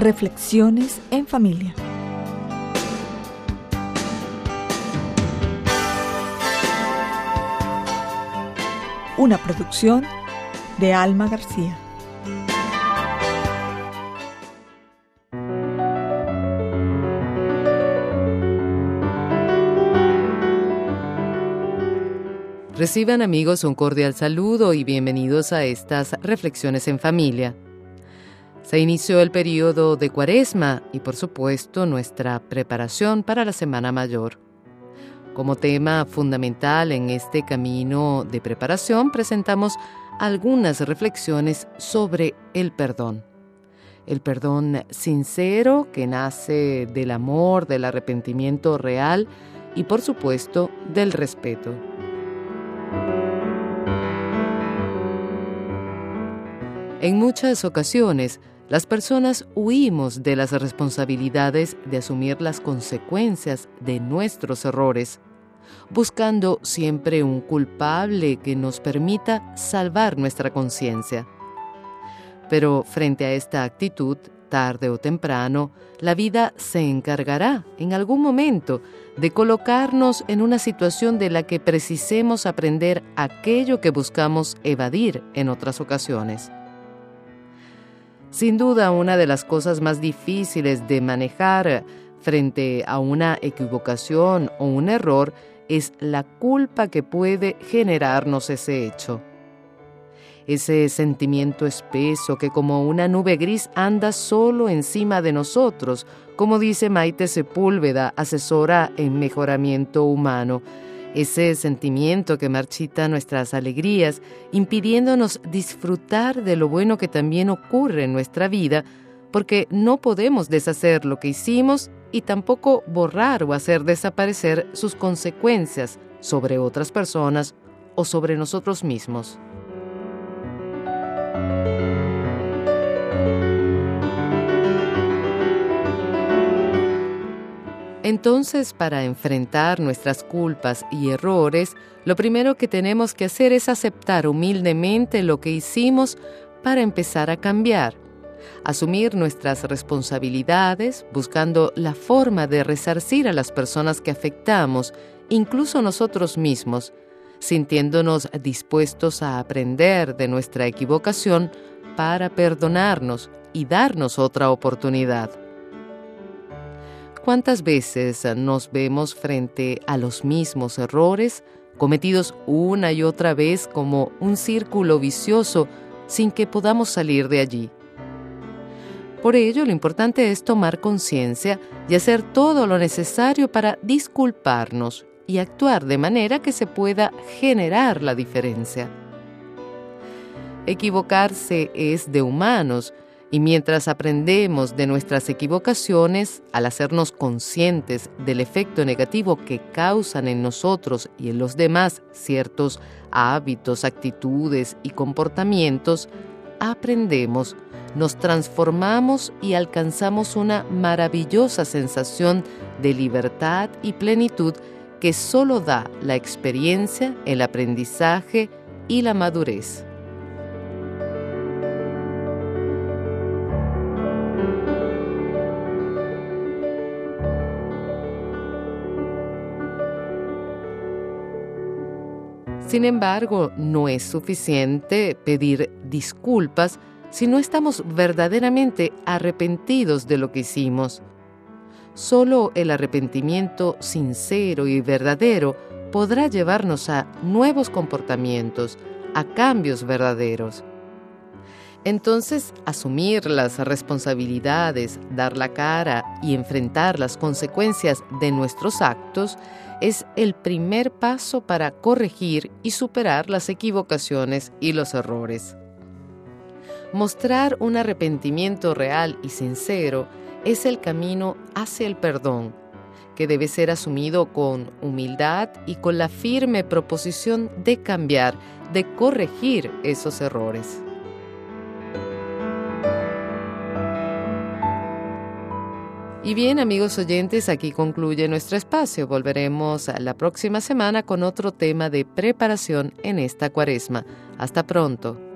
Reflexiones en familia. Una producción de Alma García. Reciban, amigos, un cordial saludo y bienvenidos a estas Reflexiones en Familia. Se inició el periodo de Cuaresma y, por supuesto, nuestra preparación para la Semana Mayor. Como tema fundamental en este camino de preparación, presentamos algunas reflexiones sobre el perdón. El perdón sincero que nace del amor, del arrepentimiento real y, por supuesto, del respeto. En muchas ocasiones, las personas huimos de las responsabilidades de asumir las consecuencias de nuestros errores, buscando siempre un culpable que nos permita salvar nuestra conciencia. Pero frente a esta actitud, tarde o temprano, la vida se encargará en algún momento de colocarnos en una situación de la que precisemos aprender aquello que buscamos evadir en otras ocasiones. Sin duda, una de las cosas más difíciles de manejar frente a una equivocación o un error es la culpa que puede generarnos ese hecho. Ese sentimiento espeso que como una nube gris anda solo encima de nosotros, como dice Maite Sepúlveda, asesora en mejoramiento humano. Ese sentimiento que marchita nuestras alegrías, impidiéndonos disfrutar de lo bueno que también ocurre en nuestra vida, porque no podemos deshacer lo que hicimos y tampoco borrar o hacer desaparecer sus consecuencias sobre otras personas o sobre nosotros mismos. Entonces, para enfrentar nuestras culpas y errores, lo primero que tenemos que hacer es aceptar humildemente lo que hicimos para empezar a cambiar, asumir nuestras responsabilidades, buscando la forma de resarcir a las personas que afectamos, incluso nosotros mismos, sintiéndonos dispuestos a aprender de nuestra equivocación para perdonarnos y darnos otra oportunidad. ¿Cuántas veces nos vemos frente a los mismos errores, cometidos una y otra vez como un círculo vicioso, sin que podamos salir de allí? Por ello, lo importante es tomar conciencia y hacer todo lo necesario para disculparnos y actuar de manera que se pueda generar la diferencia. Equivocarse es de humanos, y mientras aprendemos de nuestras equivocaciones, al hacernos conscientes del efecto negativo que causan en nosotros y en los demás ciertos hábitos, actitudes y comportamientos, aprendemos, nos transformamos y alcanzamos una maravillosa sensación de libertad y plenitud que solo da la experiencia, el aprendizaje y la madurez. Sin embargo, no es suficiente pedir disculpas si no estamos verdaderamente arrepentidos de lo que hicimos. Solo el arrepentimiento sincero y verdadero podrá llevarnos a nuevos comportamientos, a cambios verdaderos. Entonces, asumir las responsabilidades, dar la cara y enfrentar las consecuencias de nuestros actos es el primer paso para corregir y superar las equivocaciones y los errores. Mostrar un arrepentimiento real y sincero es el camino hacia el perdón, que debe ser asumido con humildad y con la firme proposición de cambiar, de corregir esos errores. Y bien, amigos oyentes, aquí concluye nuestro espacio. Volveremos la próxima semana con otro tema de preparación en esta Cuaresma. Hasta pronto.